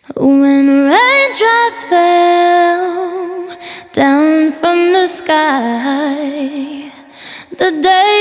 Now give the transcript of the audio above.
When raindrops fell down from the sky, the day